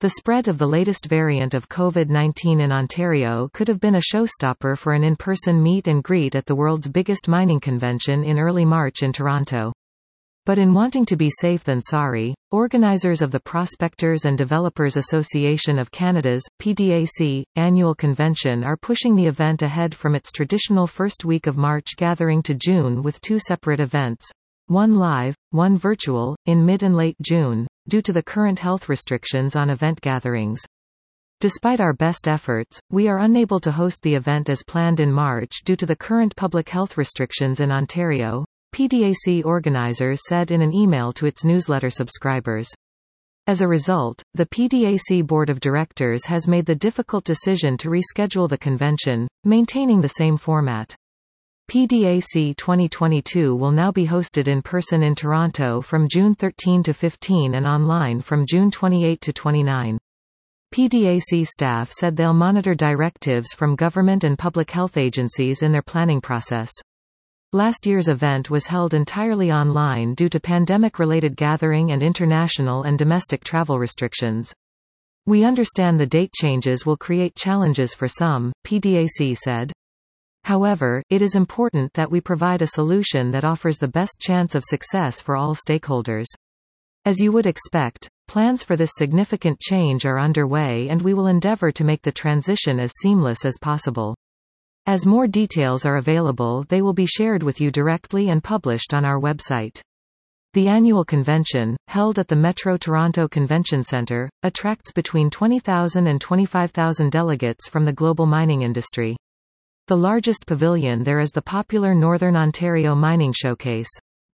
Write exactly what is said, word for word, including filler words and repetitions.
The spread of the latest variant of COVID nineteen in Ontario could have been a showstopper for an in-person meet and greet at the world's biggest mining convention in early March in Toronto. But in wanting to be safe than sorry, organizers of the Prospectors and Developers Association of Canada's, P D A C, annual convention are pushing the event ahead from its traditional first week of March gathering to June with two separate events. One live, one virtual, in mid and late June, due to the current health restrictions on event gatherings. Despite our best efforts, we are unable to host the event as planned in March due to the current public health restrictions in Ontario, P D A C organizers said in an email to its newsletter subscribers. As a result, the P D A C Board of Directors has made the difficult decision to reschedule the convention, maintaining the same format. P D A C twenty twenty-two will now be hosted in person in Toronto from June thirteenth to fifteenth and online from June twenty-eighth to twenty-ninth. P D A C staff said they'll monitor directives from government and public health agencies in their planning process. Last year's event was held entirely online due to pandemic-related gathering and international and domestic travel restrictions. We understand the date changes will create challenges for some, P D A C said. However, it is important that we provide a solution that offers the best chance of success for all stakeholders. As you would expect, plans for this significant change are underway and we will endeavor to make the transition as seamless as possible. As more details are available, they will be shared with you directly and published on our website. The annual convention, held at the Metro Toronto Convention Centre, attracts between twenty thousand and twenty-five thousand delegates from the global mining industry. The largest pavilion there is the popular Northern Ontario Mining Showcase.